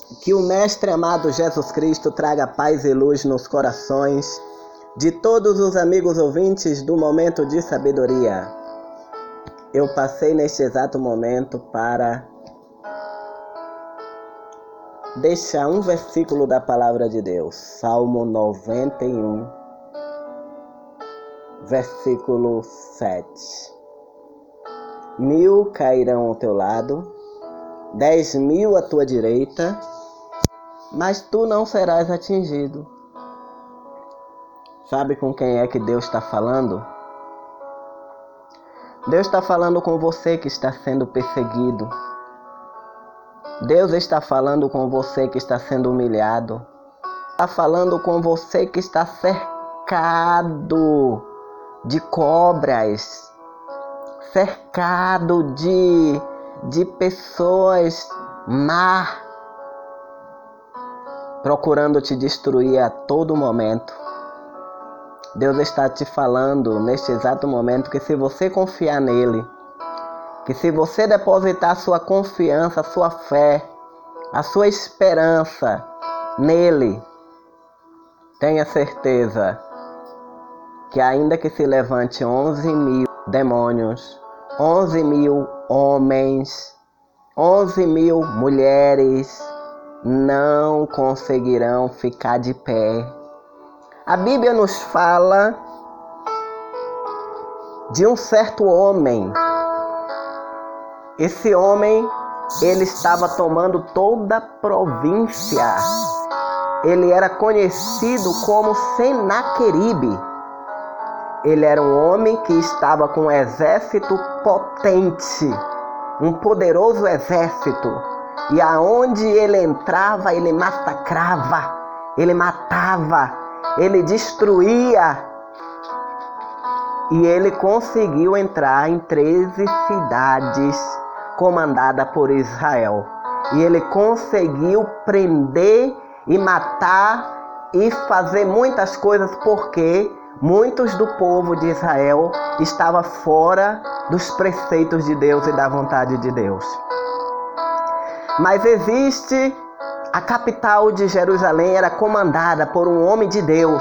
Que o Mestre amado Jesus Cristo traga paz e luz nos corações de todos os amigos ouvintes do Momento de Sabedoria. Eu passei neste exato momento para deixar um versículo da Palavra de Deus, Salmo 91, versículo 7. 1000 cairão ao teu lado, 10.000 à tua direita, mas tu não serás atingido. Sabe com quem é que Deus está falando? Deus está falando com você que está sendo perseguido. Deus está falando com você que está sendo humilhado. Está falando com você que está cercado de cobras, cercado de pessoas má, procurando te destruir a todo momento. Deus está te falando neste exato momento que se você confiar nele, que se você depositar sua confiança, sua fé, a sua esperança nele, tenha certeza que ainda que se levante 11.000 demônios, 11.000 homens, 11.000 mulheres, não conseguirão ficar de pé. A Bíblia nos fala de um certo homem. Esse homem, ele estava tomando toda a província. Ele era conhecido como Senaqueribe. Ele era um homem que estava com um exército potente, um poderoso exército. E aonde ele entrava, ele massacrava, ele matava, ele destruía. E ele conseguiu entrar em 13 cidades comandadas por Israel. E ele conseguiu prender e matar e fazer muitas coisas porque muitos do povo de Israel estavam fora dos preceitos de Deus e da vontade de Deus. Mas existe, a capital de Jerusalém era comandada por um homem de Deus,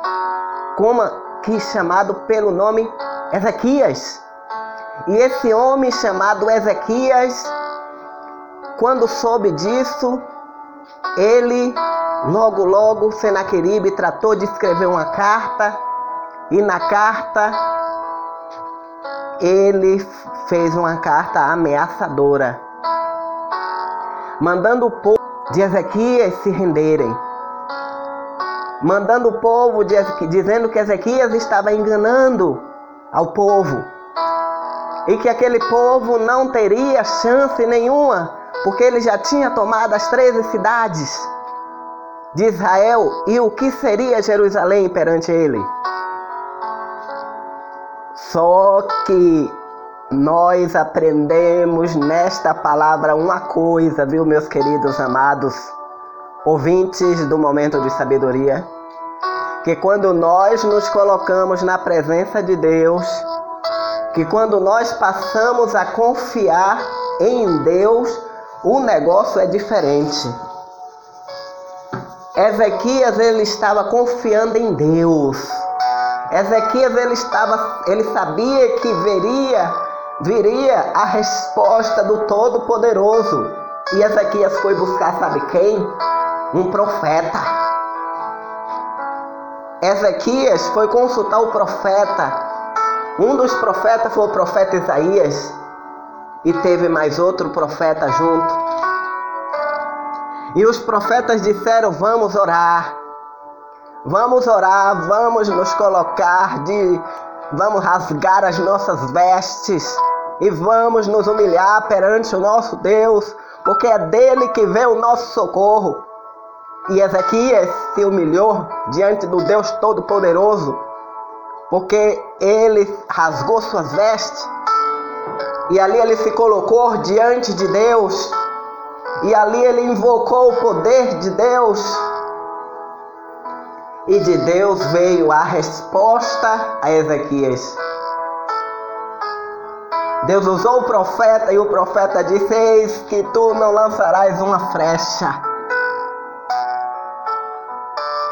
chamado pelo nome Ezequias. E esse homem chamado Ezequias, quando soube disso, ele logo Senaqueribe tratou de escrever uma carta. E na carta, ele fez uma carta ameaçadora, mandando o povo de Ezequias se renderem. Mandando o povo, dizendo que Ezequias estava enganando ao povo. E que aquele povo não teria chance nenhuma, porque ele já tinha tomado as 13 cidades de Israel. E o que seria Jerusalém perante ele? Só que nós aprendemos nesta palavra uma coisa, viu, meus queridos amados ouvintes do Momento de Sabedoria, que quando nós nos colocamos na presença de Deus, que quando nós passamos a confiar em Deus, o negócio é diferente. Ezequias, ele estava confiando em Deus. Ezequias, ele sabia que viria a resposta do Todo-Poderoso. E Ezequias foi buscar, sabe quem? Um profeta. Ezequias foi consultar o profeta. Um dos profetas foi o profeta Isaías. E teve mais outro profeta junto. E os profetas disseram: vamos orar. Vamos orar, vamos nos colocar, vamos rasgar as nossas vestes e vamos nos humilhar perante o nosso Deus, porque é dele que vem o nosso socorro. E Ezequias se humilhou diante do Deus Todo-Poderoso, porque ele rasgou suas vestes e ali ele se colocou diante de Deus e ali ele invocou o poder de Deus. E de Deus veio a resposta a Ezequias. Deus usou o profeta e o profeta disse: eis que tu não lançarás uma flecha,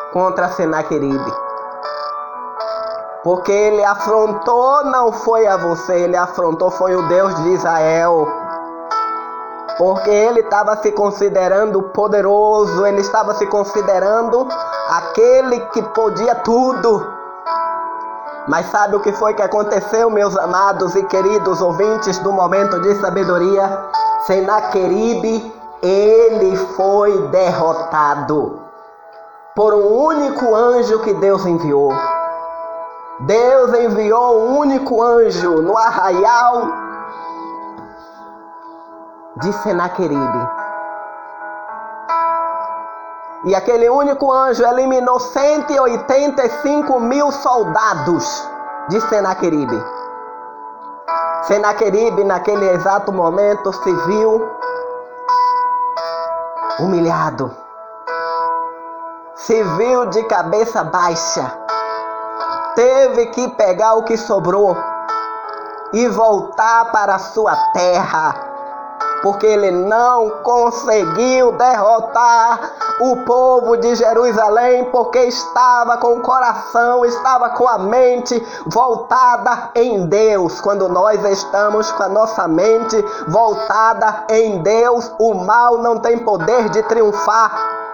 contra Senaqueribe. Porque ele afrontou, não foi a você, ele afrontou, foi o Deus de Israel. Porque ele estava se considerando poderoso, ele estava se considerando aquele que podia tudo. Mas sabe o que foi que aconteceu, meus amados e queridos ouvintes do Momento de Sabedoria? Senaqueribe, ele foi derrotado por um único anjo que Deus enviou. Deus enviou um único anjo no arraial de Senaqueribe. E aquele único anjo eliminou 185 mil soldados de Senaqueribe. Senaqueribe, naquele exato momento, se viu humilhado. Se viu de cabeça baixa. Teve que pegar o que sobrou e voltar para a sua terra. Porque ele não conseguiu derrotar o povo de Jerusalém, porque estava com o coração, estava com a mente voltada em Deus. Quando nós estamos com a nossa mente voltada em Deus, o mal não tem poder de triunfar.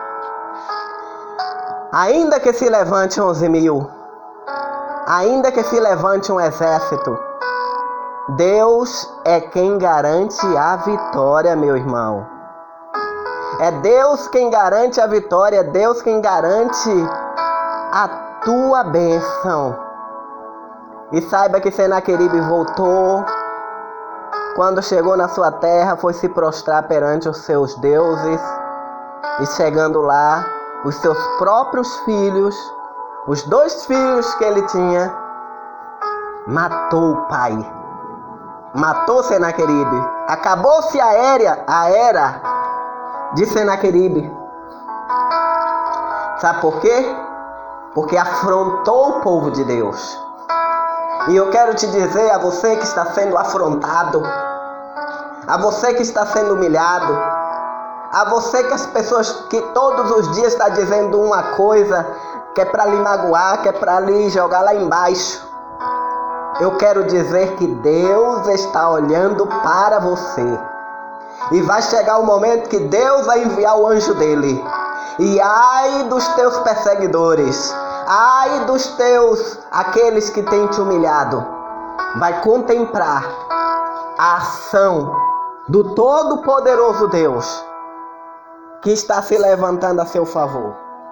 Ainda que se levante 11.000, ainda que se levante um exército, Deus é quem garante a vitória, meu irmão. É Deus quem garante a vitória, é Deus quem garante a tua bênção. E saiba que Senaqueribe voltou. Quando chegou na sua terra, foi se prostrar perante os seus deuses. E chegando lá, os seus próprios filhos, os 2 filhos que ele tinha, matou o pai. Matou Senaqueribe. Acabou-se a era de Senaqueribe. Sabe por quê? Porque afrontou o povo de Deus. E eu quero te dizer a você que está sendo afrontado, a você que está sendo humilhado, a você que as pessoas que todos os dias estão dizendo uma coisa que é para lhe magoar, que é para lhe jogar lá embaixo. Eu quero dizer que Deus está olhando para você. E vai chegar o momento que Deus vai enviar o anjo dele. E ai dos teus perseguidores, ai dos teus, aqueles que têm te humilhado. Vai contemplar a ação do Todo-Poderoso Deus que está se levantando a seu favor.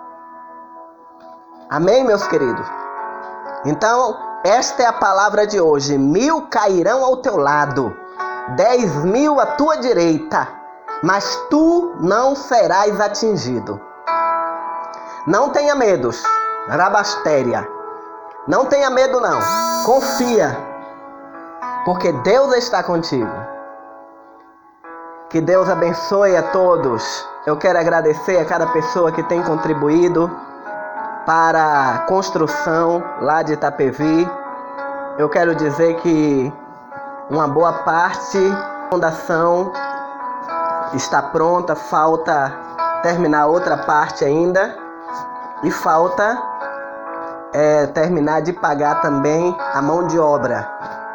Amém, meus queridos? Então, esta é a palavra de hoje. 1.000 cairão ao teu lado, 10.000 à tua direita, mas tu não serás atingido. Não tenha medos, Rabastéria. Não tenha medo não. Confia, porque Deus está contigo. Que Deus abençoe a todos. Eu quero agradecer a cada pessoa que tem contribuído para a construção lá de Itapevi. Eu quero dizer que uma boa parte da fundação está pronta, falta terminar outra parte ainda e falta terminar de pagar também a mão de obra.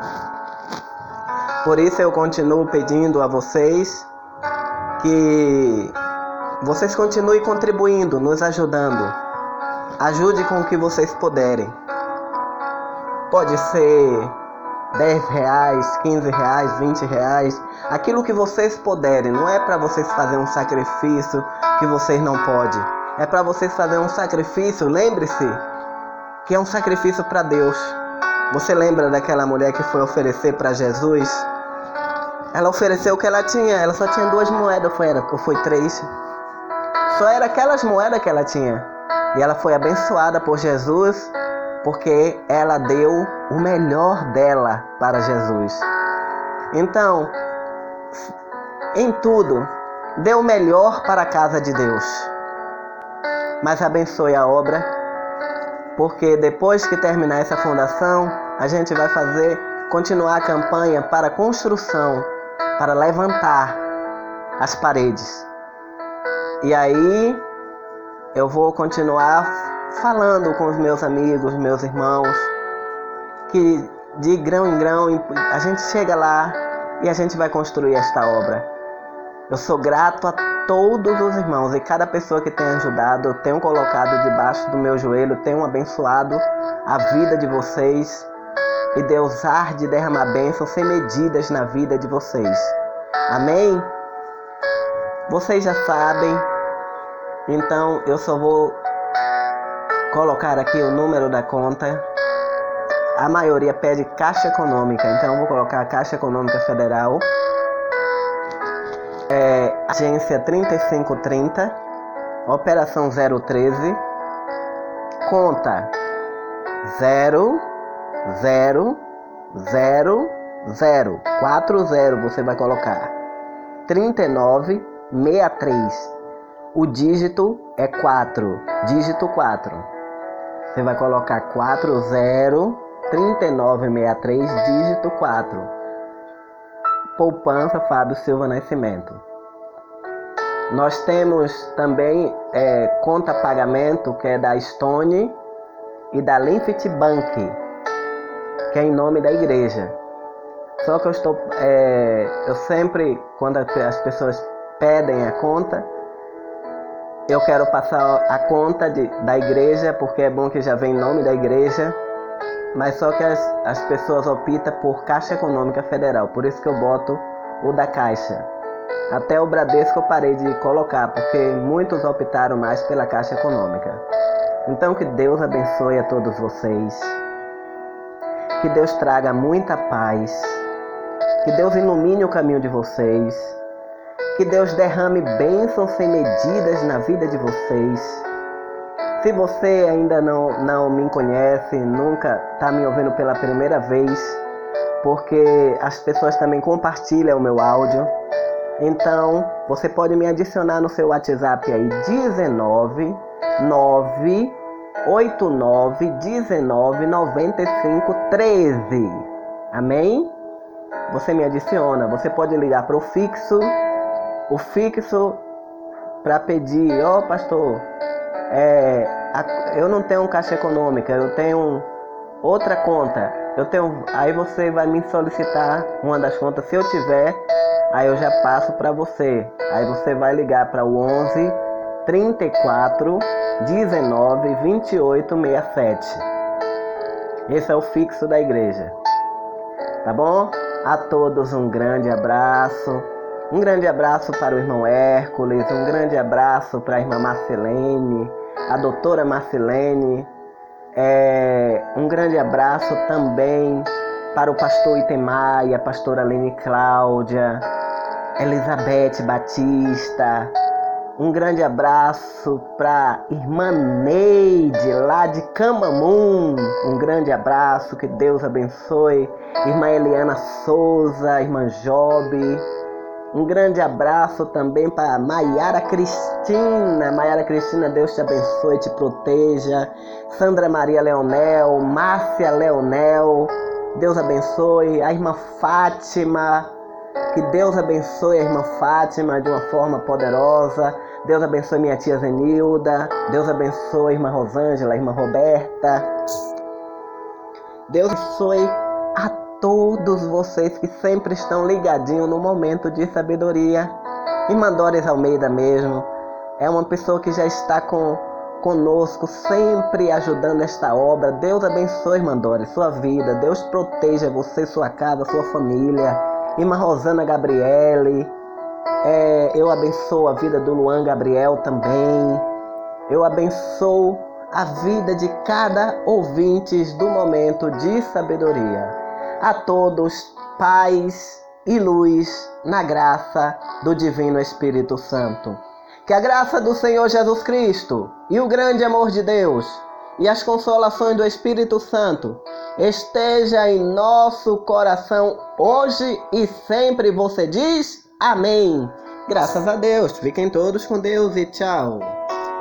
Por isso eu continuo pedindo a vocês que vocês continuem contribuindo, nos ajudando. Ajude com o que vocês puderem. Pode ser R$10, R$15, R$20, aquilo que vocês puderem. Não é para vocês fazerem um sacrifício que vocês não podem. É para vocês fazerem um sacrifício, lembre-se, que é um sacrifício para Deus. Você lembra daquela mulher que foi oferecer para Jesus? Ela ofereceu o que ela tinha, ela só tinha 2 moedas, ou foi 3. Só era aquelas moedas que ela tinha. E ela foi abençoada por Jesus, porque ela deu o melhor dela para Jesus. Então, em tudo, dê o melhor para a casa de Deus. Mas abençoe a obra, porque depois que terminar essa fundação, a gente vai continuar a campanha para construção, para levantar as paredes. E aí eu vou continuar falando com os meus amigos, meus irmãos, que de grão em grão a gente chega lá e a gente vai construir esta obra. Eu sou grato a todos os irmãos e cada pessoa que tem ajudado, eu tenho colocado debaixo do meu joelho, tenho abençoado a vida de vocês e Deus há de derramar bênçãos sem medidas na vida de vocês. Amém? Vocês já sabem, então eu só vou colocar aqui o número da conta. A maioria pede Caixa Econômica, então eu vou colocar a Caixa Econômica Federal. Agência 3530, operação 013, conta 00040, você vai colocar 3963. O dígito é 4, dígito 4. Você vai colocar 403963, dígito 4. Poupança Fábio Silva Nascimento. Nós temos também conta pagamento, que é da Stone e da Linfit Bank, que é em nome da igreja. Só que eu sempre, quando as pessoas pedem a conta, eu quero passar a conta da igreja, porque é bom que já vem em nome da igreja, mas só que as pessoas optam por Caixa Econômica Federal, por isso que eu boto o da Caixa. Até o Bradesco eu parei de colocar, porque muitos optaram mais pela Caixa Econômica. Então que Deus abençoe a todos vocês, que Deus traga muita paz, que Deus ilumine o caminho de vocês, que Deus derrame bênçãos sem medidas na vida de vocês. Se você ainda não me conhece, nunca está me ouvindo pela primeira vez, porque as pessoas também compartilham o meu áudio, então você pode me adicionar no seu WhatsApp aí, 19989199513. Amém? Você me adiciona, você pode ligar para o fixo para pedir, pastor, eu não tenho Caixa Econômica, eu tenho outra conta, aí você vai me solicitar uma das contas, se eu tiver, aí eu já passo para você, aí você vai ligar para o 11 34 19 28 67. Esse é o fixo da igreja, tá bom? A todos um grande abraço. Um grande abraço para o irmão Hércules, um grande abraço para a irmã Marcelene, a doutora Marcelene, um grande abraço também para o pastor Itemar e a pastora Lene Cláudia, Elizabeth Batista, um grande abraço para a irmã Neide, lá de Camamum, um grande abraço, que Deus abençoe, irmã Eliana Souza, irmã Jobe. Um grande abraço também para Maiara Cristina. Maiara Cristina, Deus te abençoe, te proteja. Sandra Maria Leonel, Márcia Leonel, Deus abençoe. A irmã Fátima, que Deus abençoe a irmã Fátima de uma forma poderosa. Deus abençoe minha tia Zenilda. Deus abençoe a irmã Rosângela, a irmã Roberta. Deus abençoe a todos vocês que sempre estão ligadinhos no momento de sabedoria. Irmã Doris Almeida mesmo é uma pessoa que já está conosco, sempre ajudando esta obra. Deus abençoe, irmã Doris, sua vida. Deus proteja você, sua casa, sua família. Irmã Rosana Gabriele, eu abençoo a vida do Luan Gabriel também. Eu abençoo a vida de cada ouvinte do momento de sabedoria. A todos, paz e luz na graça do Divino Espírito Santo. Que a graça do Senhor Jesus Cristo e o grande amor de Deus e as consolações do Espírito Santo esteja em nosso coração hoje e sempre. Você diz amém. Graças a Deus. Fiquem todos com Deus e tchau.